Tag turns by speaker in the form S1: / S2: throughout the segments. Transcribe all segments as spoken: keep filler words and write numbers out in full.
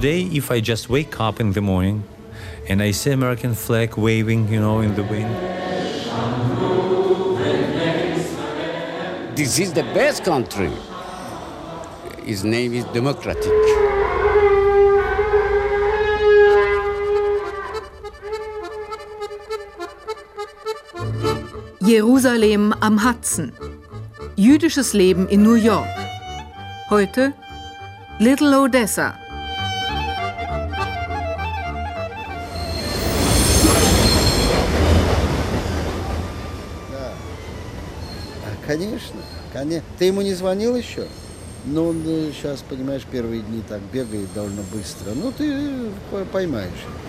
S1: today, if I just wake up in the morning and I see American flag waving, you know, in the wind.
S2: This is the best country. His name is democratic.
S3: Jerusalem am Hudson. Jüdisches Leben in New York. Heute Little Odessa.
S4: Конечно, конечно. Ты ему не звонил еще? Ну, он сейчас, понимаешь, первые дни так бегает довольно быстро. Ну, ты поймаешь.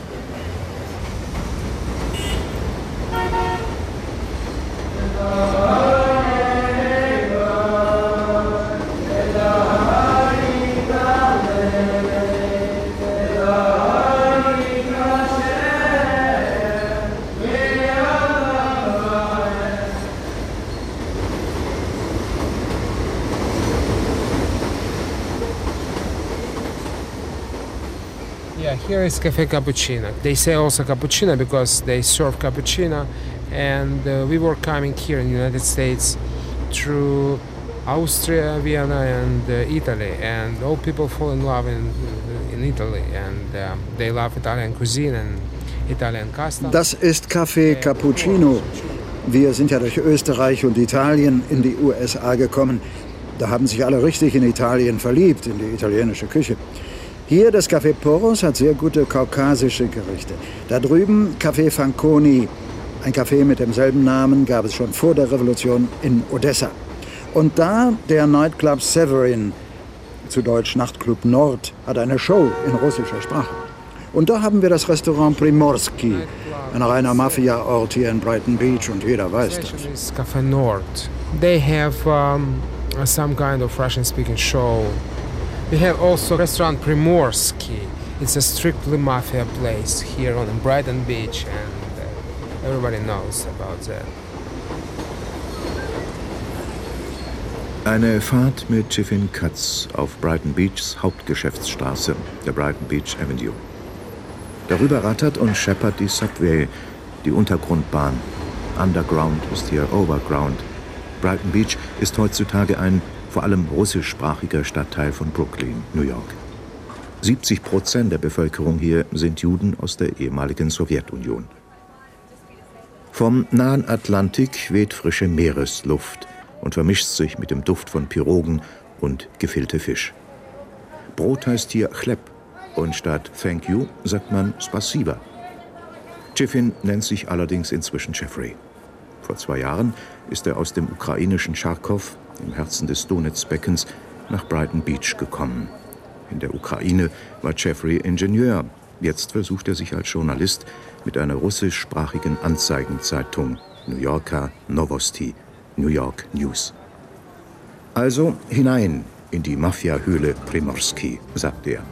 S5: Yeah, here is Cafe Cappuccino. They say also cappuccino because they serve cappuccino, and uh, we were coming here in the United States through Austria, Vienna, and uh, Italy, and all people fall in love in in Italy, and um, they love Italian cuisine and Italian customs.
S6: Das ist Café Cappuccino. Wir sind ja durch Österreich und Italien in die U S A gekommen. Da haben sich alle richtig in Italien verliebt, in die italienische Küche. Hier das Café Poros hat sehr gute kaukasische Gerichte. Da drüben Café Fanconi. Ein Café mit demselben Namen gab es schon vor der Revolution in Odessa. Und da der Nightclub Severin, zu Deutsch Nachtclub Nord, hat eine Show in russischer Sprache. Und da haben wir das Restaurant Primorski, ein reiner Mafia-Ort hier in Brighton Beach, und jeder weiß das.
S5: Café Nord. They have um, some kind of Russian-speaking show. We have also restaurant Primorski. It's a strictly mafia place here on Brighton Beach, and uh, everybody knows about that.
S7: Eine Fahrt mit Tiffin Katz auf Brighton Beachs Hauptgeschäftsstraße, der Brighton Beach Avenue. Darüber rattert und scheppert die Subway, die Untergrundbahn. Underground ist hier Overground. Brighton Beach ist heutzutage ein vor allem russischsprachiger Stadtteil von Brooklyn, New York. siebzig Prozent der Bevölkerung hier sind Juden aus der ehemaligen Sowjetunion. Vom nahen Atlantik weht frische Meeresluft und vermischt sich mit dem Duft von Pirogen und gefüllte Fisch. Brot heißt hier Chleb und statt Thank you sagt man Spasiba. Tiffin nennt sich allerdings inzwischen Jeffrey. Vor zwei Jahren ist er aus dem ukrainischen Charkow, im Herzen des Donetsbeckens, nach Brighton Beach gekommen. In der Ukraine war Jeffrey Ingenieur. Jetzt versucht er sich als Journalist mit einer russischsprachigen Anzeigenzeitung, New Yorker Novosti, New York News. Also hinein in die Mafia-Höhle Primorski, sagt er.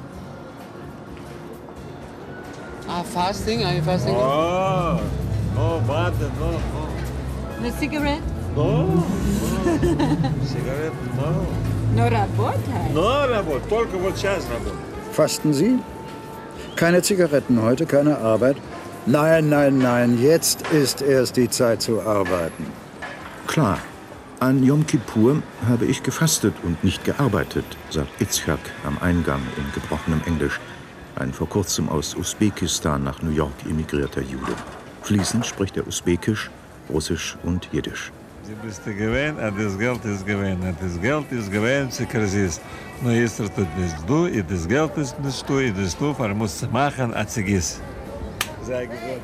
S2: Ah, fasting? Are you fasting?
S8: Oh, no, butter, no, no.
S9: A cigarette?
S8: No, no. Cigarette, no.
S9: No работает?
S8: No работает, только вот сейчас работает.
S6: Fasten Sie? Keine Zigaretten heute, keine Arbeit? Nein, nein, nein, jetzt ist erst die Zeit zu arbeiten.
S7: Klar, an Yom Kippur habe ich gefastet und nicht gearbeitet, sagt Itzhak am Eingang in gebrochenem Englisch. Ein vor kurzem aus Usbekistan nach New York emigrierter Jude. Fließend spricht er Usbekisch, Russisch und Jiddisch.
S8: Du bist gewähnt, und das Geld ist gewähnt. Und das Geld ist gewähnt, sie kriegst. Nur jetzt tut nicht du, und das Geld ist nicht du, und das du, aber musst du machen, als sie gehst. Sei gesagt.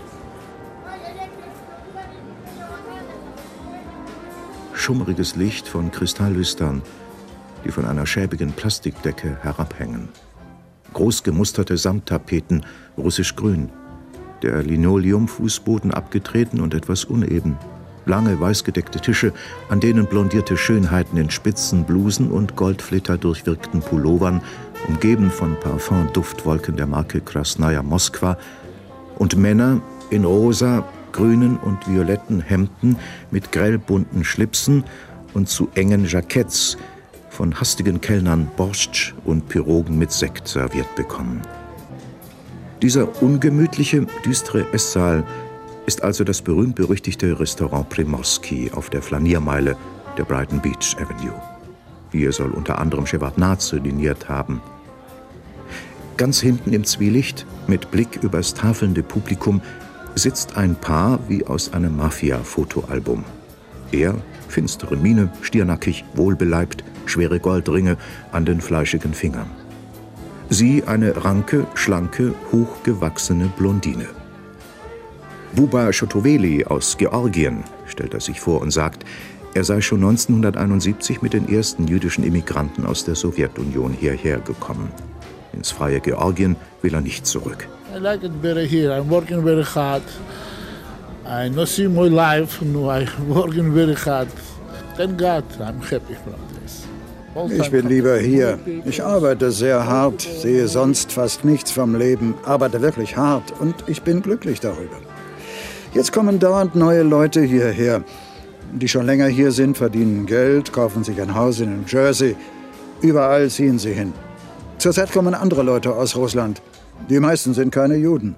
S7: Schummriges Licht von Kristalllüstern, die von einer schäbigen Plastikdecke herabhängen. Groß gemusterte Samttapeten, russisch-grün. Der Linoleumfußboden abgetreten und etwas uneben. Lange weißgedeckte Tische, an denen blondierte Schönheiten in spitzen Blusen und Goldflitter durchwirkten Pullovern, umgeben von Parfum-Duftwolken der Marke Krasnaja Moskwa, und Männer in rosa, grünen und violetten Hemden mit grellbunten Schlipsen und zu engen Jacketts, von hastigen Kellnern Borscht und Pirogen mit Sekt serviert bekommen. Dieser ungemütliche, düstere Esssaal ist also das berühmt-berüchtigte Restaurant Primorski auf der Flaniermeile der Brighton Beach Avenue. Hier soll unter anderem Shevardnadse diniert haben. Ganz hinten im Zwielicht, mit Blick übers tafelnde Publikum, sitzt ein Paar wie aus einem Mafia-Fotoalbum. Er, finstere Miene, stiernackig, wohlbeleibt, schwere Goldringe an den fleischigen Fingern. Sie eine ranke, schlanke, hochgewachsene Blondine. Buba Shotoveli aus Georgien stellt er sich vor und sagt, er sei schon neunzehnhunderteinundsiebzig mit den ersten jüdischen Immigranten aus der Sowjetunion hierher gekommen. Ins freie Georgien will er nicht zurück.
S10: I like it better here. I'm working very hard. I not see my life. No, I'm working very hard. Thank God, I'm happy from this.
S6: Ich bin lieber hier. Ich arbeite sehr hart, sehe sonst fast nichts vom Leben, arbeite wirklich hart und ich bin glücklich darüber. Jetzt kommen dauernd neue Leute hierher. Die schon länger hier sind, verdienen Geld, kaufen sich ein Haus in New Jersey. Überall ziehen sie hin. Zurzeit kommen andere Leute aus Russland. Die meisten sind keine Juden.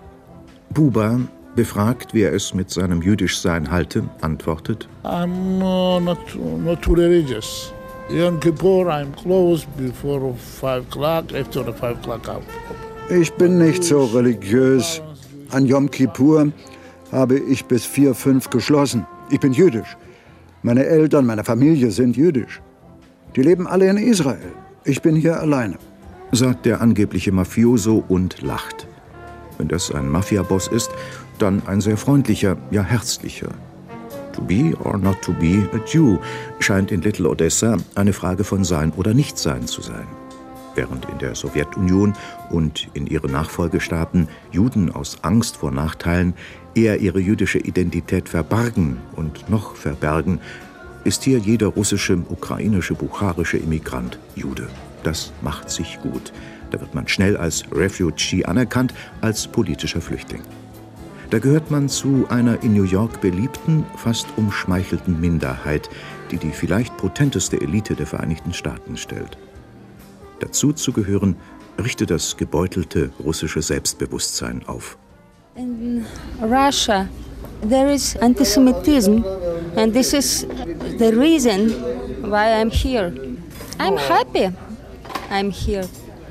S7: Buba, befragt, wie er es mit seinem Jüdischsein halte, antwortet:
S10: I'm uh, not, not too religious. Yom Kippur, I'm closed before five o'clock, after the five o'clock out.
S6: Ich bin nicht so religiös. An Yom Kippur habe ich bis vier, fünf geschlossen. Ich bin jüdisch. Meine Eltern, meine Familie sind jüdisch. Die leben alle in Israel. Ich bin hier alleine,
S7: sagt der angebliche Mafioso und lacht. Wenn das ein Mafiaboss ist, dann ein sehr freundlicher, ja herzlicher. To be or not to be a Jew scheint in Little Odessa eine Frage von Sein oder Nichtsein zu sein. Während in der Sowjetunion und in ihren Nachfolgestaaten Juden aus Angst vor Nachteilen eher ihre jüdische Identität verbargen und noch verbergen, ist hier jeder russische, ukrainische, bucharische Immigrant Jude. Das macht sich gut. Da wird man schnell als Refugee anerkannt, als politischer Flüchtling. Da gehört man zu einer in New York beliebten, fast umschmeichelten Minderheit, die die vielleicht potenteste Elite der Vereinigten Staaten stellt. Dazu zu gehören, richtet das gebeutelte russische Selbstbewusstsein auf.
S11: In Russia there is anti-Semitism and this is the reason why I'm here. I'm happy I'm here.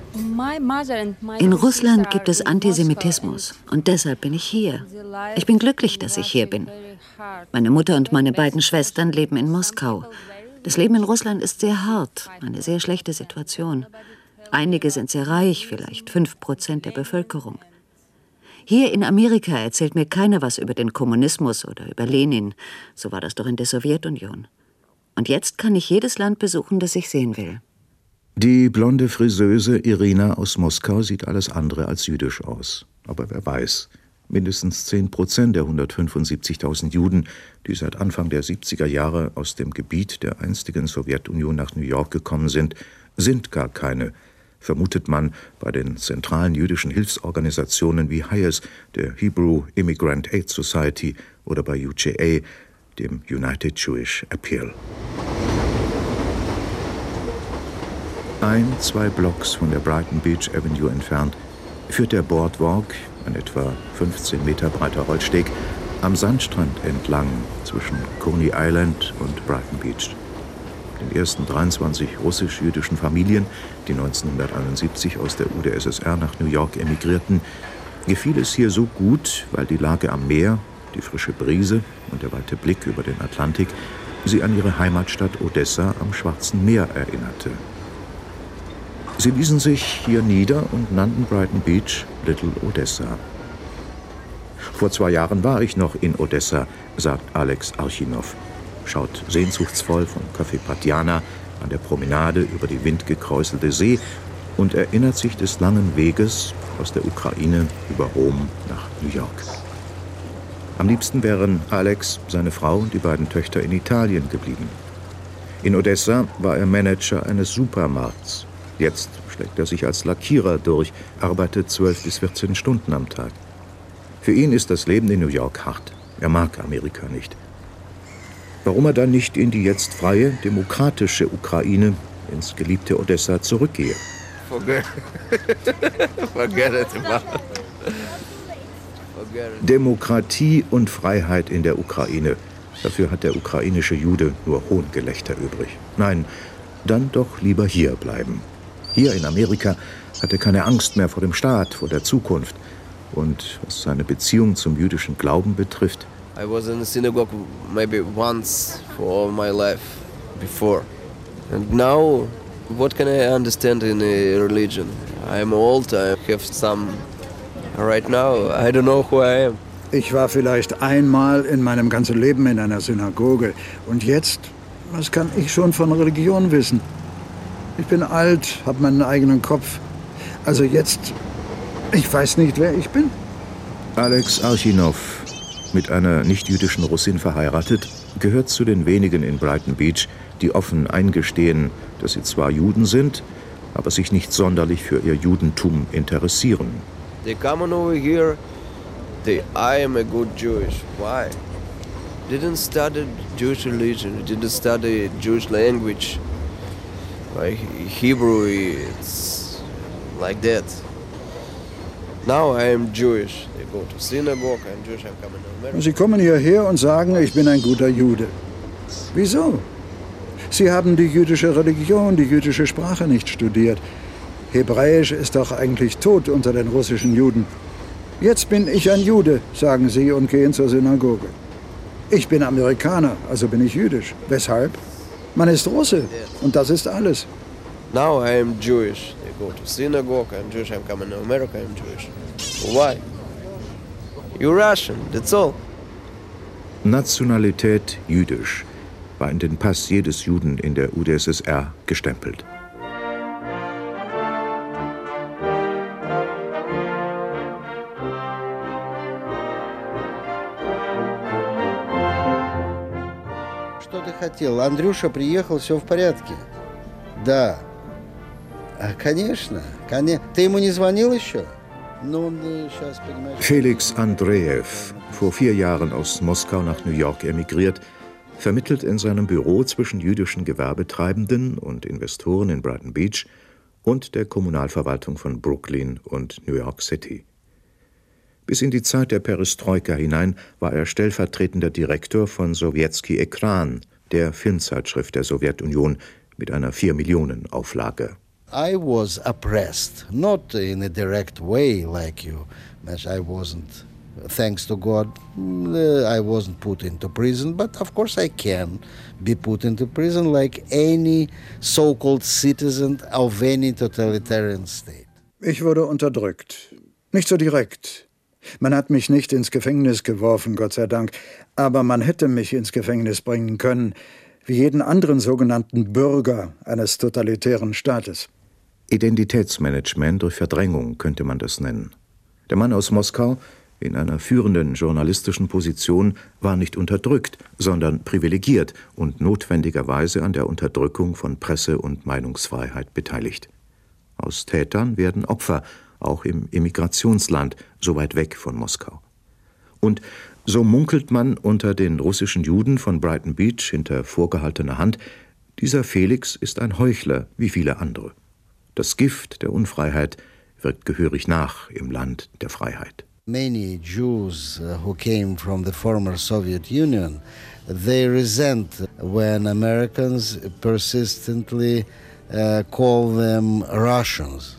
S12: In Russland gibt es Antisemitismus und deshalb bin ich hier. Ich bin glücklich, dass ich hier bin. Meine Mutter und meine beiden Schwestern leben in Moskau. Das Leben in Russland ist sehr hart, eine sehr schlechte Situation. Einige sind sehr reich, vielleicht fünf Prozent der Bevölkerung. Hier in Amerika erzählt mir keiner was über den Kommunismus oder über Lenin. So war das doch in der Sowjetunion. Und jetzt kann ich jedes Land besuchen, das ich sehen will.
S7: Die blonde Friseuse Irina aus Moskau sieht alles andere als jüdisch aus. Aber wer weiß, mindestens zehn Prozent der hundertfünfundsiebzigtausend Juden, die seit Anfang der siebziger Jahre aus dem Gebiet der einstigen Sowjetunion nach New York gekommen sind, sind gar keine, vermutet man bei den zentralen jüdischen Hilfsorganisationen wie H I A S, der Hebrew Immigrant Aid Society, oder bei U J A, dem United Jewish Appeal. Ein, zwei Blocks von der Brighton Beach Avenue entfernt führt der Boardwalk, ein etwa fünfzehn Meter breiter Rollsteg, am Sandstrand entlang zwischen Coney Island und Brighton Beach. Den ersten dreiundzwanzig russisch-jüdischen Familien, die neunzehnhunderteinundsiebzig aus der U d S S R nach New York emigrierten, gefiel es hier so gut, weil die Lage am Meer, die frische Brise und der weite Blick über den Atlantik sie an ihre Heimatstadt Odessa am Schwarzen Meer erinnerte. Sie ließen sich hier nieder und nannten Brighton Beach Little Odessa. Vor zwei Jahren war ich noch in Odessa, sagt Alex Archinow, schaut sehnsuchtsvoll vom Café Patiana an der Promenade über die windgekräuselte See und erinnert sich des langen Weges aus der Ukraine über Rom nach New York. Am liebsten wären Alex, seine Frau und die beiden Töchter in Italien geblieben. In Odessa war er Manager eines Supermarkts. Jetzt schlägt er sich als Lackierer durch, arbeitet zwölf bis vierzehn Stunden am Tag. Für ihn ist das Leben in New York hart. Er mag Amerika nicht. Warum er dann nicht in die jetzt freie, demokratische Ukraine ins geliebte Odessa zurückgehe.
S13: Forget, Forget it, man.
S7: Demokratie und Freiheit in der Ukraine. Dafür hat der ukrainische Jude nur Hohngelächter übrig. Nein, dann doch lieber hier bleiben. Hier in Amerika hat er keine Angst mehr vor dem Staat, vor der Zukunft. Und was seine Beziehung zum jüdischen Glauben betrifft,
S13: I was in the synagogue maybe once for all my life before. And now, what can I understand in a religion? I'm old, I have some... Right now, I don't know who I am.
S6: Ich war vielleicht einmal in meinem ganzen Leben in einer Synagoge. Und jetzt, was kann ich schon von Religion wissen? Ich bin alt, habe meinen eigenen Kopf. Also jetzt, ich weiß nicht, wer ich bin.
S7: Alex Archinow, mit einer nicht-jüdischen Russin verheiratet, gehört zu den wenigen in Brighton Beach, die offen eingestehen, dass sie zwar Juden sind, aber sich nicht sonderlich für ihr Judentum interessieren.
S13: They come on over here, they, I am a good Jewish. Why? Didn't study Jewish religion, didn't study Jewish language. Like Hebrew, it's like that. Now I am Jewish. They go to synagogue, I'm Jewish, I'm coming to America.
S6: Sie kommen hierher und sagen, ich bin ein guter Jude. Wieso? Sie haben die jüdische Religion, die jüdische Sprache nicht studiert. Hebräisch ist doch eigentlich tot unter den russischen Juden. Jetzt bin ich ein Jude, sagen sie und gehen zur Synagoge. Ich bin Amerikaner, also bin ich jüdisch. Weshalb? Man ist Russe und das ist alles.
S13: Now I am Jewish. They go to synagogue, I'm Jewish, I'm coming to America, I'm Jewish. Why? You're Russian, that's all.
S7: Nationalität jüdisch war in den Pass jedes Juden in der U d S S R gestempelt.
S4: Что ты хотел? Андрюша приехал, все в порядке. Да. А, конечно, конечно. Ты ему не звонил еще? Ну, сейчас, понимаешь...
S7: Felix Andreev, vor vier Jahren aus Moskau nach New York emigriert, vermittelt in seinem Büro zwischen jüdischen Gewerbetreibenden und Investoren in Brighton Beach und der Kommunalverwaltung von Brooklyn und New York City. Bis in die Zeit der Perestroika hinein war er stellvertretender Direktor von Sowjetski Ekran, der Filmzeitschrift der Sowjetunion mit einer vier Millionen Auflage.
S4: I was oppressed, not in a direct way like you. I wasn't, thanks to God, I wasn't put into prison, but of course I can be put into prison like any so-called citizen of any totalitarian state.
S6: Ich wurde unterdrückt. Nicht so direkt. Man hat mich nicht ins Gefängnis geworfen, Gott sei Dank, aber man hätte mich ins Gefängnis bringen können, wie jeden anderen sogenannten Bürger eines totalitären Staates.
S7: Identitätsmanagement durch Verdrängung könnte man das nennen. Der Mann aus Moskau, in einer führenden journalistischen Position, war nicht unterdrückt, sondern privilegiert und notwendigerweise an der Unterdrückung von Presse- und Meinungsfreiheit beteiligt. Aus Tätern werden Opfer, auch im Immigrationsland, so weit weg von Moskau. Und so munkelt man unter den russischen Juden von Brighton Beach hinter vorgehaltener Hand, dieser Felix ist ein Heuchler wie viele andere. Das Gift der Unfreiheit wirkt gehörig nach im Land der Freiheit.
S4: Many Jews uh, who came from the former Soviet Union, they resent when Americans persistently uh, call them Russians.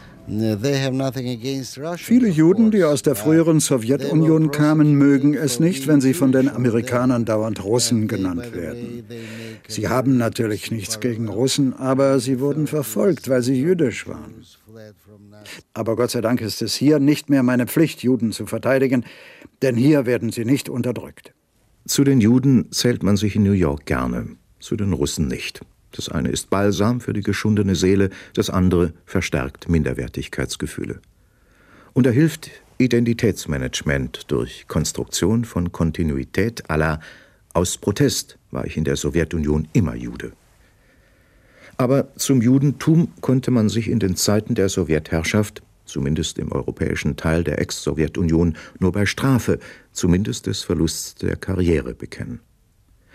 S6: Viele Juden, die aus der früheren Sowjetunion kamen, mögen es nicht, wenn sie von den Amerikanern dauernd Russen genannt werden. Sie haben natürlich nichts gegen Russen, aber sie wurden verfolgt, weil sie jüdisch waren. Aber Gott sei Dank ist es hier nicht mehr meine Pflicht, Juden zu verteidigen, denn hier werden sie nicht unterdrückt.
S7: Zu den Juden zählt man sich in New York gerne, zu den Russen nicht. Das eine ist Balsam für die geschundene Seele, das andere verstärkt Minderwertigkeitsgefühle. Und da hilft Identitätsmanagement durch Konstruktion von Kontinuität à la aus Protest war ich in der Sowjetunion immer Jude. Aber zum Judentum konnte man sich in den Zeiten der Sowjetherrschaft, zumindest im europäischen Teil der Ex-Sowjetunion, nur bei Strafe, zumindest des Verlusts der Karriere bekennen.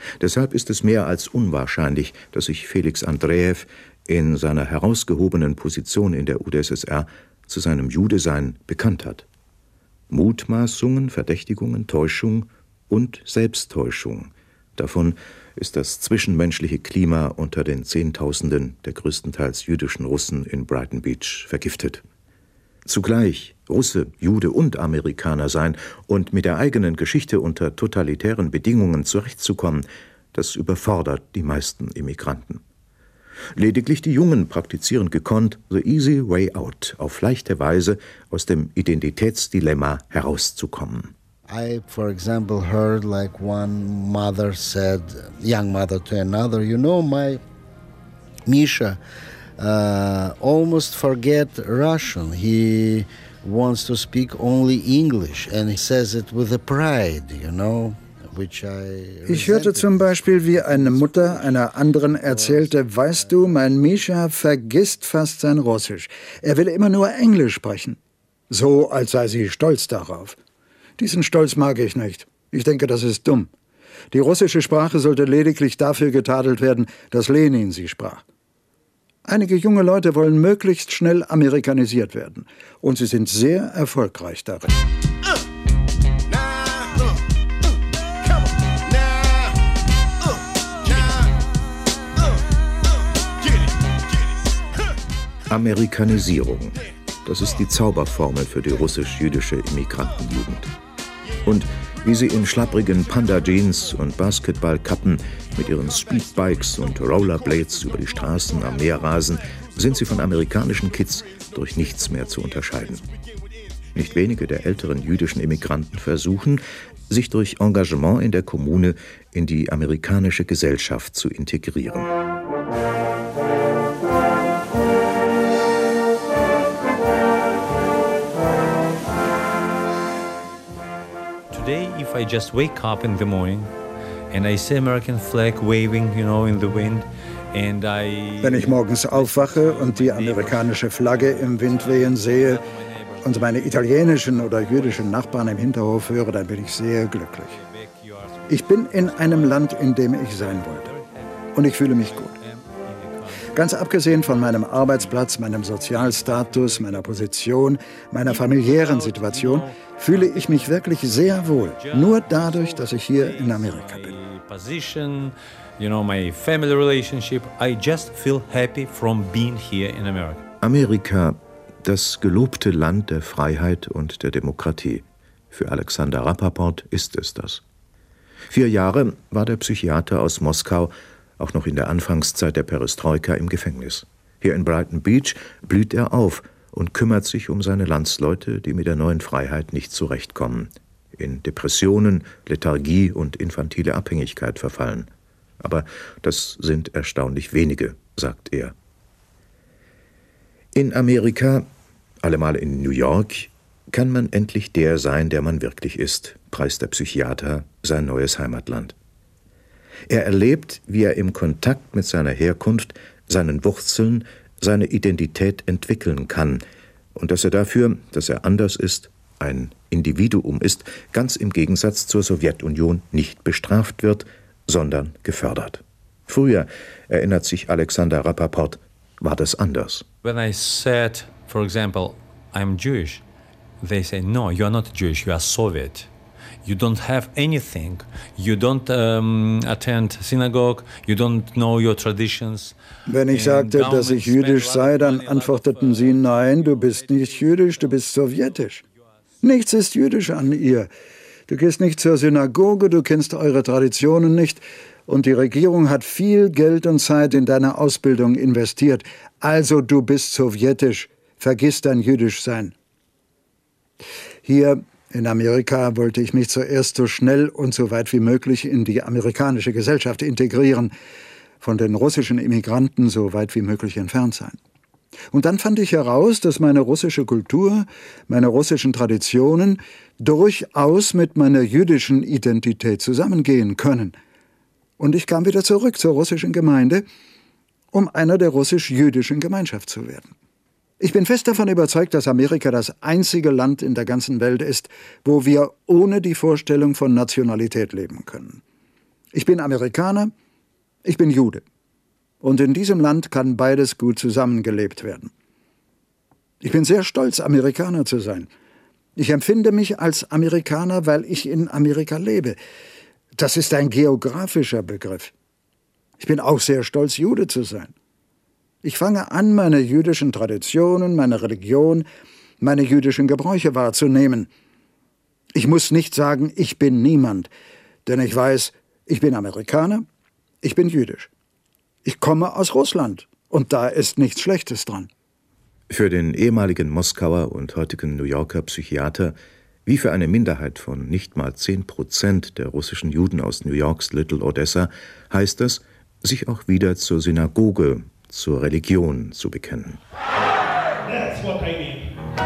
S7: Deshalb ist es mehr als unwahrscheinlich, dass sich Felix Andrejew in seiner herausgehobenen Position in der U d S S R zu seinem Judesein bekannt hat. Mutmaßungen, Verdächtigungen, Täuschung und Selbsttäuschung. Davon ist das zwischenmenschliche Klima unter den Zehntausenden der größtenteils jüdischen Russen in Brighton Beach vergiftet. Zugleich Russe, Jude und Amerikaner sein und mit der eigenen Geschichte unter totalitären Bedingungen zurechtzukommen, das überfordert die meisten Immigranten. Lediglich die Jungen praktizieren gekonnt the easy way out, auf leichte Weise aus dem Identitätsdilemma herauszukommen.
S4: I, for example, heard like one mother said, young mother to another, you know, my Misha uh, almost forget Russian. He wants to speak only English and he says it with a pride, you know.
S6: Ich hörte zum Beispiel, wie eine Mutter einer anderen erzählte, weißt du, mein Misha vergisst fast sein Russisch. Er will immer nur Englisch sprechen. So, als sei sie stolz darauf. Diesen Stolz mag ich nicht. Ich denke, das ist dumm. Die russische Sprache sollte lediglich dafür getadelt werden, dass Lenin sie sprach. Einige junge Leute wollen möglichst schnell amerikanisiert werden. Und sie sind sehr erfolgreich darin.
S7: Amerikanisierung. Das ist die Zauberformel für die russisch-jüdische Immigrantenjugend. Und wie sie in schlapprigen Panda-Jeans und Basketballkappen mit ihren Speedbikes und Rollerblades über die Straßen am Meer rasen, sind sie von amerikanischen Kids durch nichts mehr zu unterscheiden. Nicht wenige der älteren jüdischen Immigranten versuchen, sich durch Engagement in der Kommune in die amerikanische Gesellschaft zu integrieren.
S1: Today, if I just wake up in the morning and I see American flag waving, you know, in the wind, and I...
S6: Wenn ich morgens aufwache und die amerikanische Flagge im Wind wehen sehe und meine italienischen oder jüdischen Nachbarn im Hinterhof höre, dann bin ich sehr glücklich. Ich bin in einem Land, in dem ich sein wollte. Und ich fühle mich gut. Ganz abgesehen von meinem Arbeitsplatz, meinem Sozialstatus, meiner Position, meiner familiären Situation, fühle ich mich wirklich sehr wohl. Nur dadurch, dass ich hier in Amerika bin.
S1: Position, you know, my family relationship, I just feel happy from being here in America.
S7: Amerika, das gelobte Land der Freiheit und der Demokratie. Für Alexander Rappaport ist es das. Vier Jahre war der Psychiater aus Moskau auch noch in der Anfangszeit der Perestroika im Gefängnis. Hier in Brighton Beach blüht er auf und kümmert sich um seine Landsleute, die mit der neuen Freiheit nicht zurechtkommen, in Depressionen, Lethargie und infantile Abhängigkeit verfallen. Aber das sind erstaunlich wenige, sagt er. In Amerika, allemal in New York, kann man endlich der sein, der man wirklich ist, preist der Psychiater sein neues Heimatland. Er erlebt, wie er im Kontakt mit seiner Herkunft, seinen Wurzeln, seine Identität entwickeln kann und dass er dafür, dass er anders ist, ein Individuum ist, ganz im Gegensatz zur Sowjetunion nicht bestraft wird, sondern gefördert. Früher, erinnert sich Alexander Rappaport, war das anders.
S1: When I said, for example, I'm Jewish, they say, no, you are not Jewish, you are Soviet. You don't have anything. You don't um, attend synagogue. You don't know your traditions.
S6: Wenn ich sagte, dass ich jüdisch sei, dann antworteten sie, nein, du bist nicht jüdisch, du bist sowjetisch. Nichts ist jüdisch an ihr. Du gehst nicht zur Synagoge, du kennst eure Traditionen nicht und die Regierung hat viel Geld und Zeit in deine Ausbildung investiert. Also du bist sowjetisch. Vergiss dein Jüdischsein. Hier in Amerika wollte ich mich zuerst so schnell und so weit wie möglich in die amerikanische Gesellschaft integrieren, von den russischen Immigranten so weit wie möglich entfernt sein. Und dann fand ich heraus, dass meine russische Kultur, meine russischen Traditionen durchaus mit meiner jüdischen Identität zusammengehen können. Und ich kam wieder zurück zur russischen Gemeinde, um einer der russisch-jüdischen Gemeinschaft zu werden. Ich bin fest davon überzeugt, dass Amerika das einzige Land in der ganzen Welt ist, wo wir ohne die Vorstellung von Nationalität leben können. Ich bin Amerikaner, ich bin Jude. Und in diesem Land kann beides gut zusammengelebt werden. Ich bin sehr stolz, Amerikaner zu sein. Ich empfinde mich als Amerikaner, weil ich in Amerika lebe. Das ist ein geografischer Begriff. Ich bin auch sehr stolz, Jude zu sein. Ich fange an, meine jüdischen Traditionen, meine Religion, meine jüdischen Gebräuche wahrzunehmen. Ich muss nicht sagen, ich bin niemand, denn ich weiß, ich bin Amerikaner, ich bin jüdisch. Ich komme aus Russland und da ist nichts Schlechtes dran.
S7: Für den ehemaligen Moskauer und heutigen New Yorker Psychiater, wie für eine Minderheit von nicht mal zehn Prozent der russischen Juden aus New Yorks Little Odessa, heißt es, sich auch wieder zur Synagoge, zur Religion zu bekennen.
S14: That's what I need.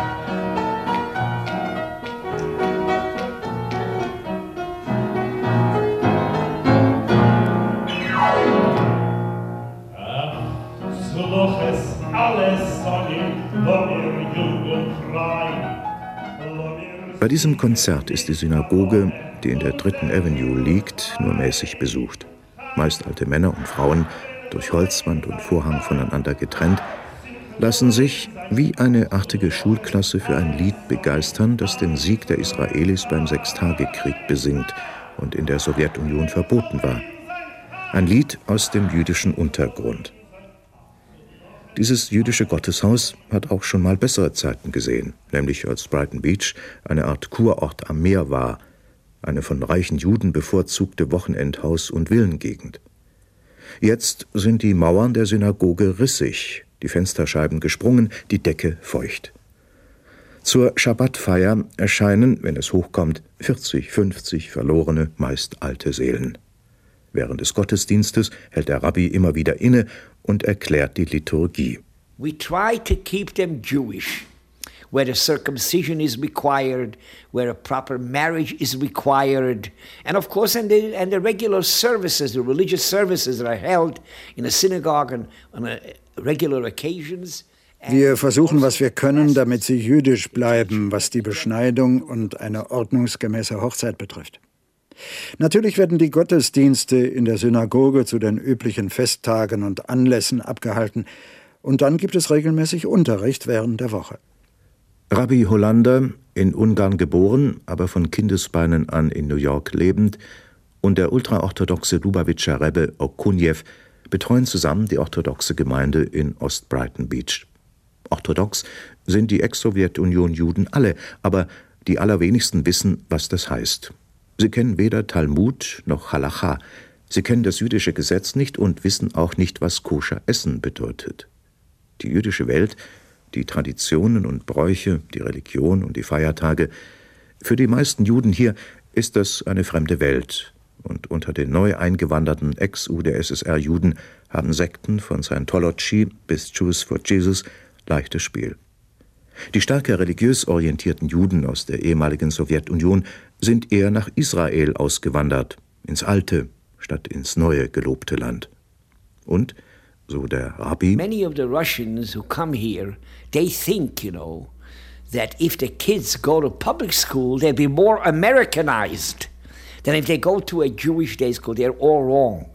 S14: So doch es alles sagen, wo wir Juden frei.
S7: Bei diesem Konzert ist die Synagoge, die in der dritten Avenue liegt, nur mäßig besucht. Meist alte Männer und Frauen, durch Holzwand und Vorhang voneinander getrennt, lassen sich wie eine artige Schulklasse für ein Lied begeistern, das den Sieg der Israelis beim Sechstagekrieg besingt und in der Sowjetunion verboten war. Ein Lied aus dem jüdischen Untergrund. Dieses jüdische Gotteshaus hat auch schon mal bessere Zeiten gesehen, nämlich als Brighton Beach eine Art Kurort am Meer war, eine von reichen Juden bevorzugte Wochenendhaus- und Villengegend. Jetzt sind die Mauern der Synagoge rissig, die Fensterscheiben gesprungen, die Decke feucht. Zur Schabbatfeier erscheinen, wenn es hochkommt, vierzig, fünfzig verlorene, meist alte Seelen. Während des Gottesdienstes hält der Rabbi immer wieder inne und erklärt die Liturgie.
S15: We try to keep them Jewish, where a circumcision is required, where a proper marriage is required, and of course, and the, and the regular services, the religious services that are held in a synagogue and on a regular occasions.
S6: Wir versuchen, was wir können, damit sie jüdisch bleiben, was die Beschneidung und eine ordnungsgemäße Hochzeit betrifft. Natürlich werden die Gottesdienste in der Synagoge zu den üblichen Festtagen und Anlässen abgehalten, und dann gibt es regelmäßig Unterricht während der Woche.
S7: Rabbi Hollander, in Ungarn geboren, aber von Kindesbeinen an in New York lebend, und der ultraorthodoxe Lubavitcher Rebbe Okuniew betreuen zusammen die orthodoxe Gemeinde in Ost-Brighton Beach. Orthodox sind die Ex-Sowjetunion-Juden alle, aber die allerwenigsten wissen, was das heißt. Sie kennen weder Talmud noch Halacha. Sie kennen das jüdische Gesetz nicht und wissen auch nicht, was koscher Essen bedeutet. Die jüdische Welt, die Traditionen und Bräuche, die Religion und die Feiertage, für die meisten Juden hier ist das eine fremde Welt. Und unter den neu eingewanderten Ex-U d S S R-Juden haben Sekten von Scientology bis Jews for Jesus leichtes Spiel. Die stärker religiös orientierten Juden aus der ehemaligen Sowjetunion sind eher nach Israel ausgewandert, ins alte statt ins neue gelobte Land. Und, so der Rabbi,
S15: many of the Russians who come here, they think, you know, that if the kids go to public school, they'll be more Americanized than if they go to a Jewish day school. They're all wrong.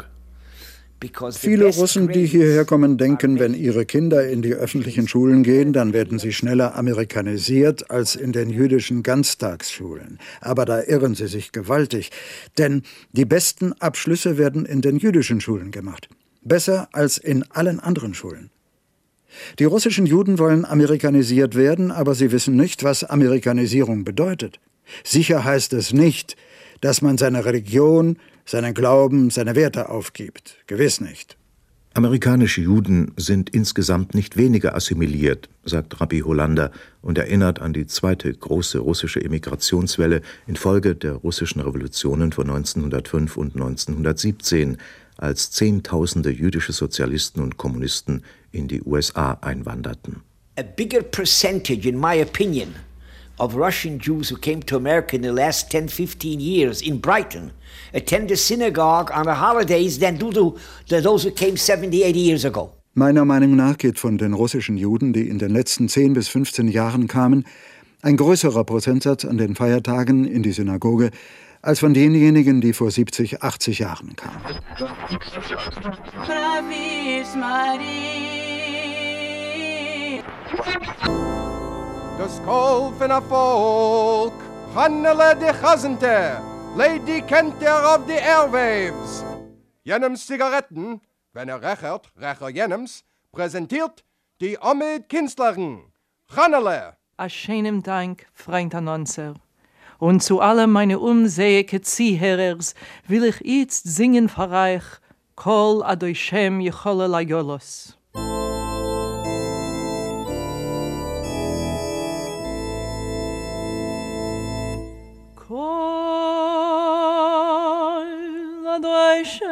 S6: Viele Russen, die hierher kommen, denken, wenn ihre Kinder in die öffentlichen Schulen gehen, dann werden sie schneller amerikanisiert als in den jüdischen Ganztagsschulen. Aber da irren sie sich gewaltig, denn die besten Abschlüsse werden in den jüdischen Schulen gemacht. Besser als in allen anderen Schulen. Die russischen Juden wollen amerikanisiert werden, aber sie wissen nicht, was Amerikanisierung bedeutet. Sicher heißt es nicht, dass man seine Religion, seinen Glauben, seine Werte aufgibt. Gewiss nicht.
S7: Amerikanische Juden sind insgesamt nicht weniger assimiliert, sagt Rabbi Hollander und erinnert an die zweite große russische Emigrationswelle infolge der russischen Revolutionen von neunzehnhundertfünf und neunzehnhundertsiebzehn, als Zehntausende jüdische Sozialisten und Kommunisten in die U S A einwanderten.
S15: A bigger percentage, in my opinion, of Russian Jews who came to America in the last ten, fifteen years in Brighton attend the synagogue on the holidays than do the, those who came seventy, eighty years ago.
S6: Meiner Meinung nach geht von den russischen Juden, die in den letzten zehn bis fünfzehn Jahren kamen, ein größerer Prozentsatz an den Feiertagen in die Synagoge als von denjenigen, die vor siebzig, achtzig Jahren kamen.
S16: Das Golf in a Volk, Hannele de Chazente, Lady Kenter of the Airwaves. Jenems Zigaretten, wenn er rechert, recher Jenems, präsentiert die Omid Künstlerin, Hannele.
S17: A schönem Dank, Freund Annonzer. Und zu allen meine unsähige Ziehherers will ich jetzt singen für euch, Kol Adoshem Yechole Layolos. Kol Adoshem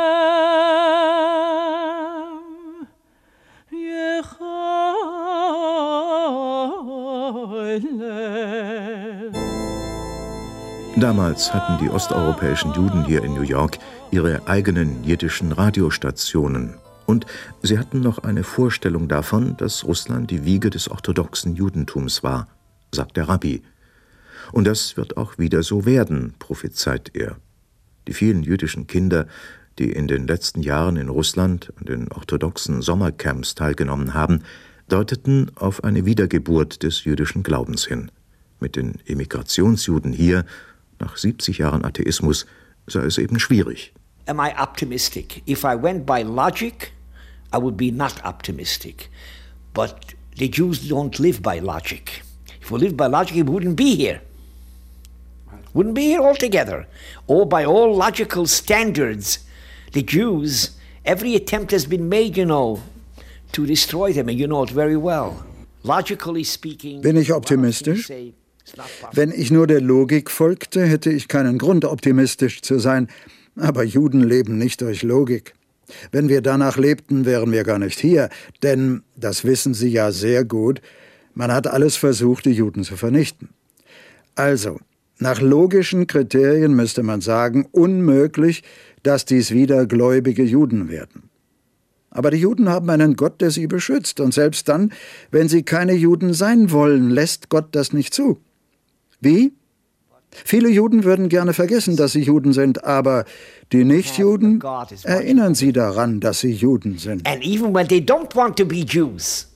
S7: Damals hatten die osteuropäischen Juden hier in New York ihre eigenen jiddischen Radiostationen. Und sie hatten noch eine Vorstellung davon, dass Russland die Wiege des orthodoxen Judentums war, sagt der Rabbi. Und das wird auch wieder so werden, prophezeit er. Die vielen jüdischen Kinder, die in den letzten Jahren in Russland an den orthodoxen Sommercamps teilgenommen haben, deuteten auf eine Wiedergeburt des jüdischen Glaubens hin. Mit den Emigrationsjuden hier, nach siebzig Jahren Atheismus, sei es eben schwierig.
S15: Am I optimistic? If I went by logic, I would be not optimistic. But the Jews don't live by logic. If we lived by logic, we wouldn't be here. Wouldn't be here altogether. Or by all logical standards, the Jews, every attempt has been made, you know, to destroy them, and you know it very well. Logically speaking,
S6: bin ich optimistisch? Wenn ich nur der Logik folgte, hätte ich keinen Grund, optimistisch zu sein. Aber Juden leben nicht durch Logik. Wenn wir danach lebten, wären wir gar nicht hier. Denn, das wissen Sie ja sehr gut, man hat alles versucht, die Juden zu vernichten. Also, nach logischen Kriterien müsste man sagen, unmöglich, dass dies wieder gläubige Juden werden. Aber die Juden haben einen Gott, der sie beschützt. Und selbst dann, wenn sie keine Juden sein wollen, lässt Gott das nicht zu. Wie? Viele Juden würden gerne vergessen, dass sie Juden sind, aber die Nichtjuden erinnern sie daran, dass sie Juden sind.
S15: And even when they don't want to be Jews,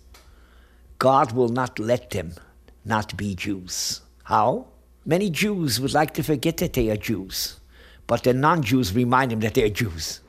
S15: God will not let them not be Jews. How? Many Jews would like to forget that they are Jews, but the non-Jews remind them that they are Jews.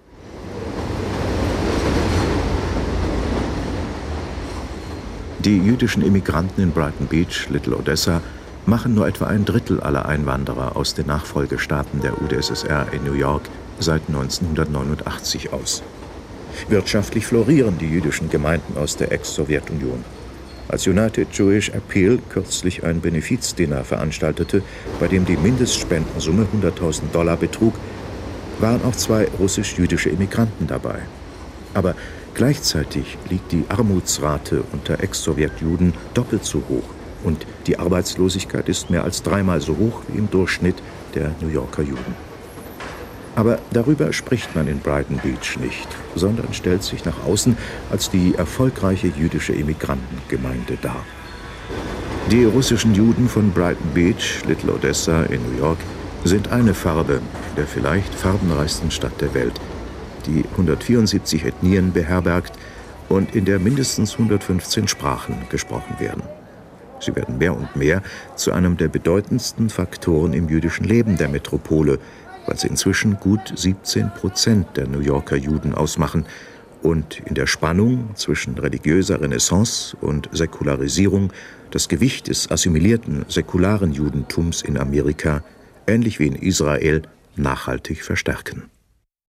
S7: Die jüdischen Immigranten in Brighton Beach, Little Odessa, machen nur etwa ein Drittel aller Einwanderer aus den Nachfolgestaaten der U d S S R in New York seit neunzehnhundertneunundachtzig aus. Wirtschaftlich florieren die jüdischen Gemeinden aus der Ex-Sowjetunion. Als United Jewish Appeal kürzlich ein Benefizdinner veranstaltete, bei dem die Mindestspendensumme hunderttausend Dollar betrug, waren auch zwei russisch-jüdische Immigranten dabei. Aber gleichzeitig liegt die Armutsrate unter Ex-Sowjetjuden doppelt so hoch und die Arbeitslosigkeit ist mehr als dreimal so hoch wie im Durchschnitt der New Yorker Juden. Aber darüber spricht man in Brighton Beach nicht, sondern stellt sich nach außen als die erfolgreiche jüdische Immigrantengemeinde dar. Die russischen Juden von Brighton Beach, Little Odessa in New York, sind eine Farbe in der vielleicht farbenreichsten Stadt der Welt, die hundertvierundsiebzig Ethnien beherbergt und in der mindestens hundertfünfzehn Sprachen gesprochen werden. Sie werden mehr und mehr zu einem der bedeutendsten Faktoren im jüdischen Leben der Metropole, weil sie inzwischen gut siebzehn Prozent der New Yorker Juden ausmachen und in der Spannung zwischen religiöser Renaissance und Säkularisierung das Gewicht des assimilierten, säkularen Judentums in Amerika, ähnlich wie in Israel, nachhaltig verstärken.